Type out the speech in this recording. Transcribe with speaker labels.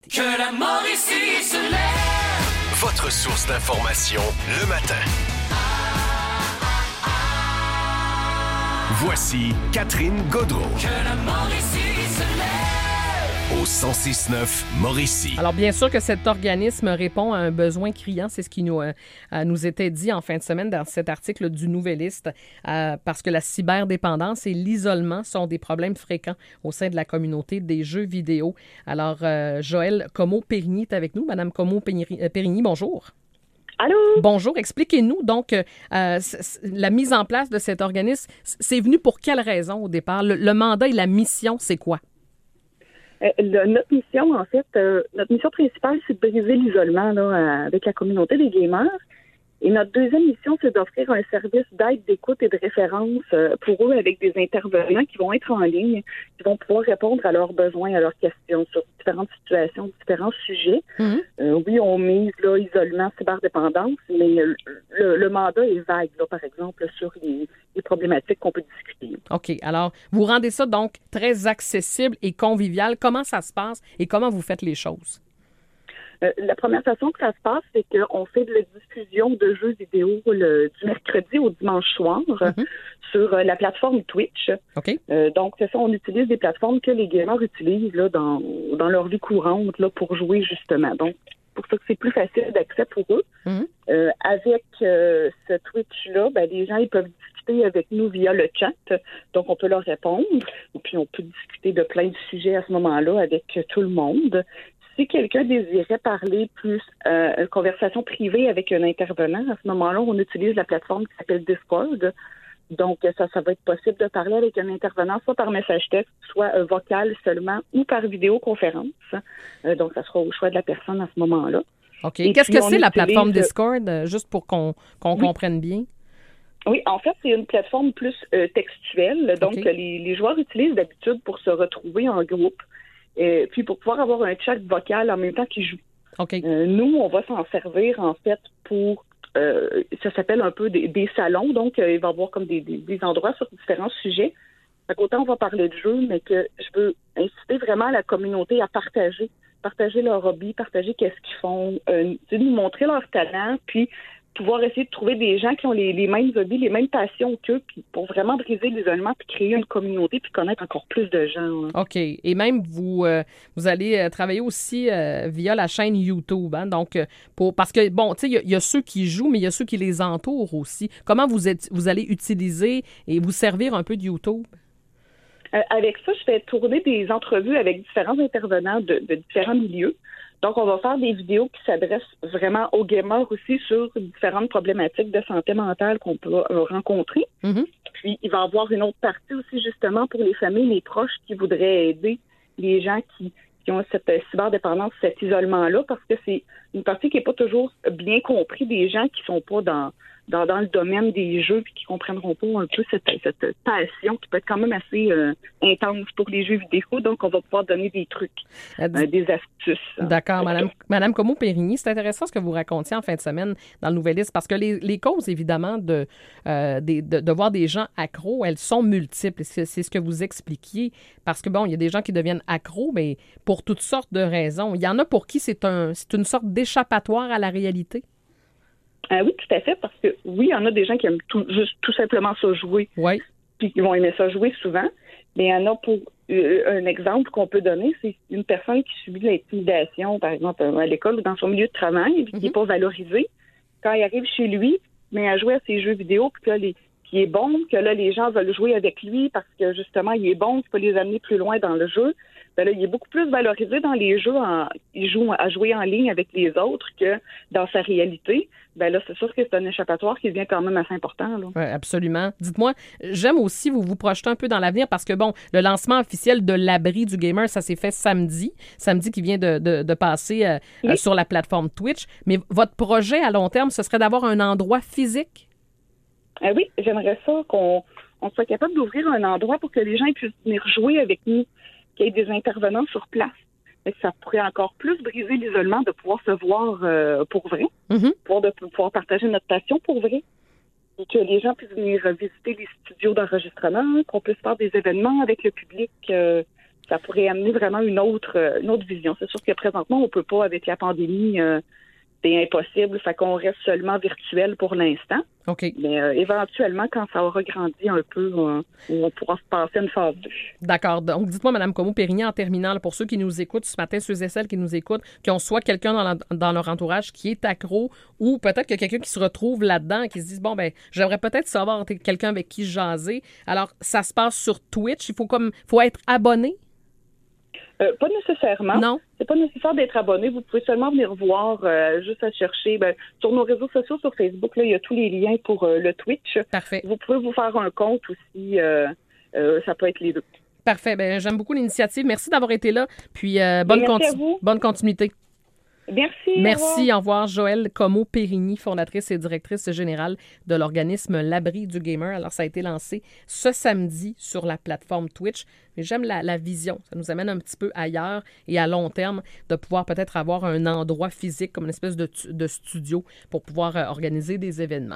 Speaker 1: Que la Mauricie se lève.
Speaker 2: Votre source d'information le matin. Voici Catherine Gaudreault.
Speaker 1: Que la Mauricie se lève.
Speaker 2: Au 106.9 Mauricie.
Speaker 3: Alors, bien sûr que cet organisme répond à un besoin criant. C'est ce qui nous était dit en fin de semaine dans cet article du Nouvelliste, parce que la cyberdépendance et l'isolement sont des problèmes fréquents au sein de la communauté des jeux vidéo. Alors, Joëlle Comeau-Périgny est avec nous. Madame Comeau-Périgny, bonjour.
Speaker 4: Allô?
Speaker 3: Bonjour. Expliquez-nous donc la mise en place de cet organisme. C'est venu pour quelle raison au départ? Le mandat et la mission, c'est quoi?
Speaker 4: Notre mission, en fait, notre mission principale, c'est de briser l'isolement là, avec la communauté des gamers. Et notre deuxième mission, c'est d'offrir un service d'aide, d'écoute et de référence pour eux avec des intervenants qui vont être en ligne, qui vont pouvoir répondre à leurs besoins, à leurs questions sur différentes situations, différents sujets. Oui, on mise là, isolement, cyberdépendance, mais le mandat est vague, là, par exemple, sur les problématiques qu'on peut discuter.
Speaker 3: OK. Alors, vous rendez ça donc très accessible et convivial. Comment ça se passe et comment vous faites les choses?
Speaker 4: La première façon que ça se passe, c'est qu'on fait de la diffusion de jeux vidéo du mercredi au dimanche soir sur la plateforme Twitch.
Speaker 3: OK.
Speaker 4: Donc, c'est ça, on utilise des plateformes que les gamers utilisent là, dans leur vie courante là, pour jouer, justement. Donc, pour ça que c'est plus facile d'accès pour eux. Avec ce Twitch-là, les gens ils peuvent discuter avec nous via le chat. Donc, on peut leur répondre. Et puis, on peut discuter de plein de sujets à ce moment-là avec tout le monde. Si quelqu'un désirait parler plus une conversation privée avec un intervenant, à ce moment-là, on utilise la plateforme qui s'appelle Discord. Donc, ça va être possible de parler avec un intervenant, soit par message texte, soit vocal seulement, ou par vidéoconférence. Donc, ça sera au choix de la personne à ce moment-là.
Speaker 3: OK.
Speaker 4: Et
Speaker 3: qu'est-ce
Speaker 4: puis,
Speaker 3: que c'est la plateforme
Speaker 4: utilise...
Speaker 3: Discord, juste pour qu'on comprenne bien?
Speaker 4: Oui, en fait, c'est une plateforme plus textuelle. Donc,
Speaker 3: OK.
Speaker 4: les joueurs utilisent d'habitude pour se retrouver en groupe. Puis pour pouvoir avoir un chat vocal en même temps qu'ils jouent.
Speaker 3: OK.
Speaker 4: Nous, on va s'en servir, en fait, pour... ça s'appelle un peu des salons. Donc, il va y avoir comme des endroits sur différents sujets. Fait qu'autant on va parler de jeu, mais que je veux inciter vraiment la communauté à partager leur hobby, partager qu'est-ce qu'ils font, nous montrer leur talent, puis pouvoir essayer de trouver des gens qui ont les mêmes hobbies, les mêmes passions qu'eux, puis pour vraiment briser l'isolement, puis créer une communauté, puis connaître encore plus de gens. Hein.
Speaker 3: OK. Et même, vous allez travailler aussi via la chaîne YouTube. Hein? Donc, parce que, bon, tu sais, il y a ceux qui jouent, mais il y a ceux qui les entourent aussi. Comment vous allez utiliser et vous servir un peu de YouTube?
Speaker 4: Avec ça, je fais tourner des entrevues avec différents intervenants de différents milieux. Donc, on va faire des vidéos qui s'adressent vraiment aux gamers aussi sur différentes problématiques de santé mentale qu'on peut rencontrer. Puis, il va y avoir une autre partie aussi, justement, pour les familles, les proches qui voudraient aider les gens qui ont cette cyberdépendance, cet isolement-là, parce que c'est une partie qui n'est pas toujours bien comprise des gens qui sont pas dans le domaine des jeux puis qui comprendront pas un peu cette passion qui peut être quand même assez intense pour les jeux vidéo. Donc, on va pouvoir donner des trucs, des astuces.
Speaker 3: D'accord, Madame Comeau-Périgny, c'est intéressant ce que vous racontiez en fin de semaine dans le Nouvelliste, parce que les causes, évidemment, de voir des gens accros, elles sont multiples. C'est ce que vous expliquiez, parce que, bon, il y a des gens qui deviennent accros, mais pour toutes sortes de raisons. Il y en a pour qui c'est une sorte d'échappatoire à la réalité.
Speaker 4: Oui, tout à fait, parce que oui, il y en a des gens qui aiment tout simplement ça jouer, puis qui vont aimer ça jouer souvent, mais il y en a pour un exemple qu'on peut donner, c'est une personne qui subit de l'intimidation, par exemple, à l'école ou dans son milieu de travail, puis qui n'est pas valorisée. Quand il arrive chez lui, mais à jouer à ses jeux vidéo, puis que qui est bon, que là, les gens veulent jouer avec lui parce que, justement, il est bon, tu peux les amener plus loin dans le jeu. Ben là, il est beaucoup plus valorisé dans les jeux. Il joue à jouer en ligne avec les autres que dans sa réalité. Ben là, c'est sûr que c'est un échappatoire qui devient quand même assez important. Là.
Speaker 3: Oui, absolument. Dites-moi, j'aime aussi vous projetez un peu dans l'avenir parce que, bon, le lancement officiel de l'abri du gamer, ça s'est fait samedi qui vient de passer sur la plateforme Twitch. Mais votre projet à long terme, ce serait d'avoir un endroit physique?
Speaker 4: Oui, j'aimerais ça qu'on soit capable d'ouvrir un endroit pour que les gens puissent venir jouer avec nous, qu'il y ait des intervenants sur place. Et ça pourrait encore plus briser l'isolement de pouvoir se voir pour vrai, de pouvoir partager notre passion pour vrai. Et que les gens puissent venir visiter les studios d'enregistrement, qu'on puisse faire des événements avec le public ça pourrait amener vraiment une autre vision. C'est sûr que présentement, on peut pas, avec la pandémie, c'est impossible. Fait qu'on reste seulement virtuel pour l'instant.
Speaker 3: OK.
Speaker 4: Mais éventuellement, quand ça aura grandi un peu, on pourra se passer à une phase 2.
Speaker 3: D'accord. Donc, dites-moi, Mme Comeau-Périgny, en terminant, là, pour ceux qui nous écoutent ce matin, ceux et celles qui nous écoutent, qui ont soit quelqu'un dans leur entourage qui est accro ou peut-être que quelqu'un qui se retrouve là-dedans et qui se dit, bon, ben j'aimerais peut-être savoir quelqu'un avec qui jaser. Alors, ça se passe sur Twitch. Il faut être abonné?
Speaker 4: Pas nécessairement.
Speaker 3: Non.
Speaker 4: C'est pas nécessaire d'être abonné. Vous pouvez seulement venir voir, juste à chercher. Sur nos réseaux sociaux, sur Facebook, là, il y a tous les liens pour le Twitch.
Speaker 3: Parfait.
Speaker 4: Vous pouvez vous faire un compte aussi. Ça peut être les deux.
Speaker 3: Parfait. Ben, j'aime beaucoup l'initiative. Merci d'avoir été là. Puis,
Speaker 4: Merci à vous.
Speaker 3: bonne continuité.
Speaker 4: Merci.
Speaker 3: Merci. Au revoir. Joëlle Comeau-Périgny, fondatrice et directrice générale de l'organisme L'Abri du Gamer. Alors, ça a été lancé ce samedi sur la plateforme Twitch. Mais j'aime la vision. Ça nous amène un petit peu ailleurs et à long terme de pouvoir peut-être avoir un endroit physique comme une espèce de studio pour pouvoir organiser des événements.